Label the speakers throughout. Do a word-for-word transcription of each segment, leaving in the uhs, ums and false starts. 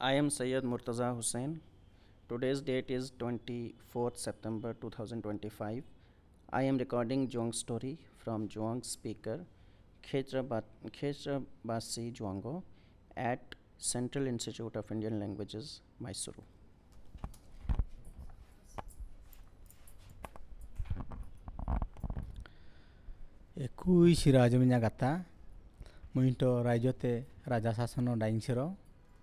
Speaker 1: I am Sayyid Murtaza Hussain. Today's date is twenty-fourth September two thousand twenty-five. I am recording Juang story from Juang speaker Khetrabasi Juango at Central Institute of Indian Languages, Mysuru.
Speaker 2: Ekui Rajaminya Gata Muito Rajote Raja Sasano Dainchero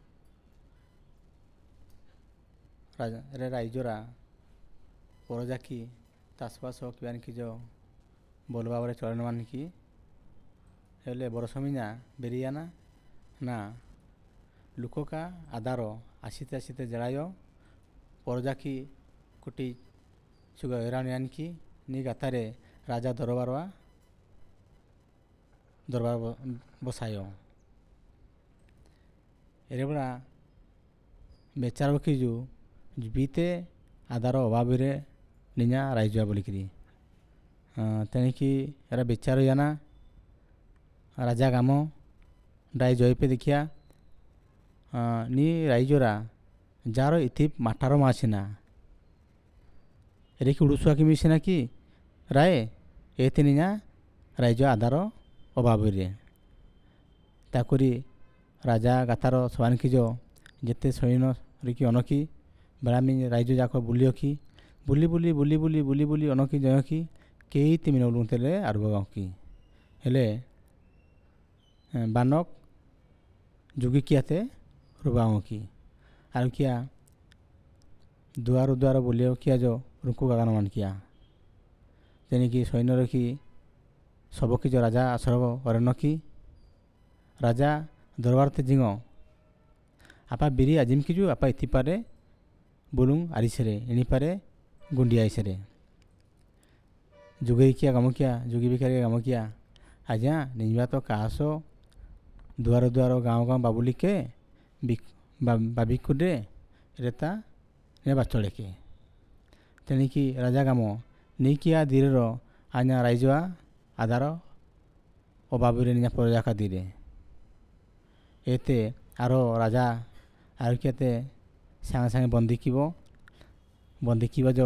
Speaker 2: रे राइजोरा परजाकी चाषबास किबान की जो बोलवा बारे चलन मान की हेले बरसमिना बेरियाना ना लुको का आदारो आसीते आसीते जड़ायो परजाकी कुटी सुगा इरानियान की नी गातारे राजा दरबारवा दरबार बसायो एरेबड़ा बेचारो की जो बीते आदार अभाव निजा राइजुआ बोलिकी तेणिकी एरा बेचार जाना राजा गाम डाई जयपे देखिया नी राइजोरा जार इति माठार मासीना एरे की उड़ुसुआ की मिसीना कि राय एते निजा राइजो आदार अभाव ताकुरी राजा गातार सवान की जो जेते सैन रिकी अनकी बेड़ामी राइजो जाक बुलियो की बुली बुली बुली बुली बुली बुली अनकी जय की कई तिमिन उलुतेले आरब गाँव की हेले बानक जुगी कियाते रुबाओ की आर किया दुआर दुआर बुलियो किया जो रुकु गागान मान किया तेनी की सैन्य रखी सबकी जो राजा आश्रब अरण्य की राजा दरबार ते जिंगो आपा बिरी आजिम की जो आपा इति पारे बुलुंग आरिसरे एनी पारे गुंडी आइसरे जुगे किया गम किया जुगी बिकारी गम किया आजा निजवा तो कासो दुआर दुआर गाँव गाँव बाबुली के बाबी कुडे रेता ने बाचले के तेनी की राजा गामो नहीं किया धीरे रो आजा राइजवा आदार अबाबुरे निजा प्रजा का धीरे एते आरो राजा आर कियाते सांगे सांगे बंदी कीबो बंदी कीबा जो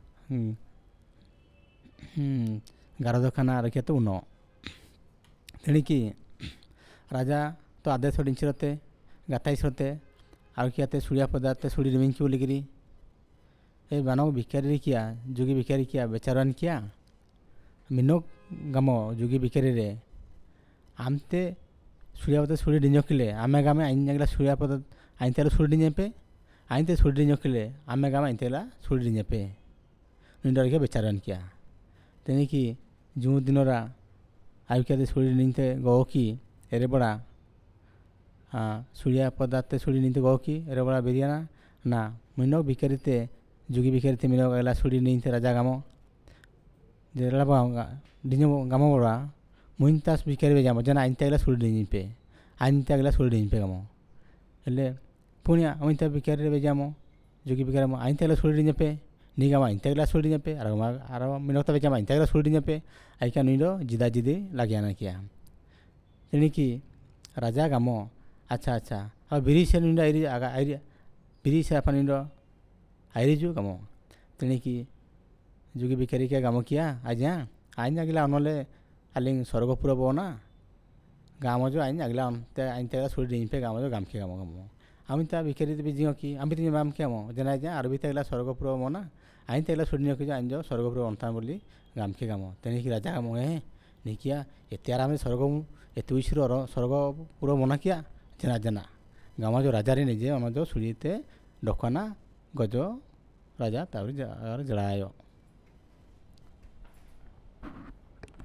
Speaker 2: गारदखाना रखिया तो उनो तेणी की राजा तो आदेश डिंचरते गाताइसरते आर कियाते सुड़िया पदाते सुड़ी रिमिन की बोलिकी ए बानो भिकारी किया जुगी भिकारी किया बेचारान किया मिनो गामो जुगी भिकारी रे आमते सुड़िया पद सुड़ी डिंजकिले आमे गामे आइन जगला सुड़िया पद आइन तेल सुड़ी डिंजे आइन ते सुड़ी डिंजकिले आमे गामे आइन तेला सुड़ी डिंजे पे निंडर के बेचारान किया तेनी की जू दिनरा आयु क्या सुड़ी निंते गो की एरे बड़ा हाँ सुड़िया पदाते सुड़ी निंते गो की एरे बड़ा बेरियाना ना मिनो भिकारीते जुगी भिकारीते मिनो गला सुड़ी निंते राजा गामो जेला डिंजो गामो बड़ा मुइंतास भिकारी बे जामो जना आइन तेला सुड़ी डिंजे पे आइन तेला सुड़ी डिंजे पे गामो हेले पुनिया अमिता भिकारी बे जामो जुगी भिकारी आइन तेला सुड़ी डिंजे पे नी गामा आइन तेला सुड़ी डिंजे पे आरो आरो मिनोता बे जामो आइन तेला सुड़ी डिंजे पे आइका नीडो जिदा जिदी लागियाना किया तेनी की राजा गामो अच्छा अच्छा अब बिरी से नीडो आइरी आगा आइरी बिरी से अपन नीडो आइरी जो गामो तेनी की जुगी भिकारी के गामो किया आजा आइन जागिला अनले आलिंग स्वर्गपुर बोना गामो जो आइन जागिला ते आइन तेला सुड़ी डिंजे पे गामो जो गाम के गामो गामो अमिता भिकारी ते बिजियो की अमित माम के मो जना जा आरबी तेला स्वर्गपुर मोना आइन तेला सुड़ी के आइन जो स्वर्गपुर अंता बोली गाम के गामो तेनी की राजा गामो है नहीं किया एते आराम स्वर्ग एते विश्व स्वर्गपुर मना किया जना जना गामा जो राजा रे निजे जो सुड़ीते डकाना गजो राजा तावरी जड़ायो।